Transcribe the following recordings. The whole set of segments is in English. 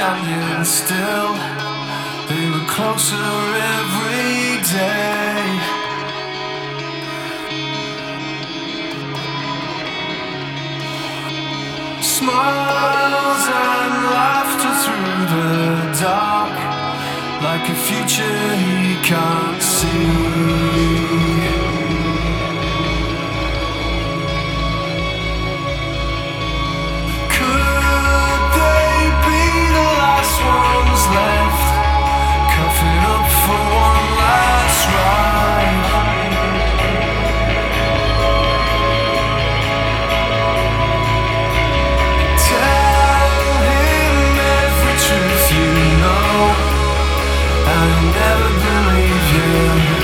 standing still. They were closer every day. Smiles and laughter through the dark, like a future he can't see. Left, coughing up for one last ride. Tell him every truth you know, and he'll never believe you.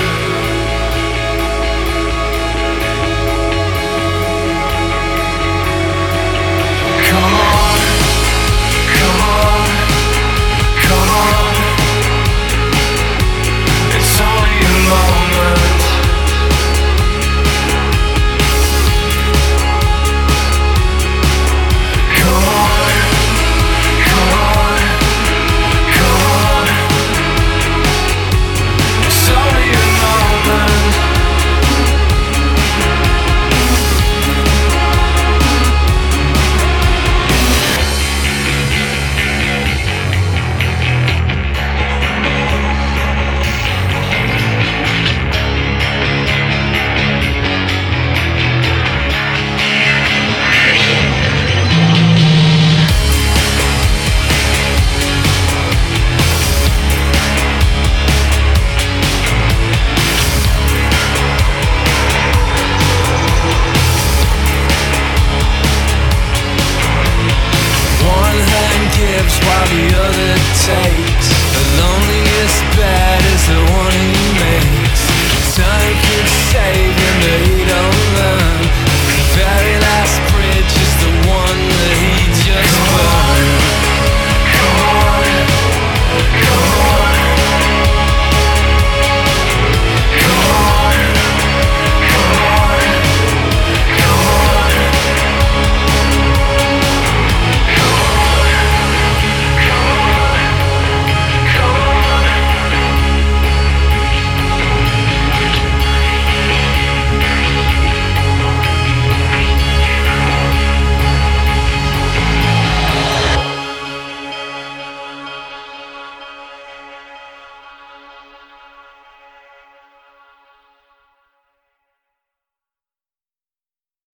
Come on, come on. Come on, it's only a moment. Come on, come on, come on. It's only a moment. While the other takes, the loneliest bed is the one he makes. Time could say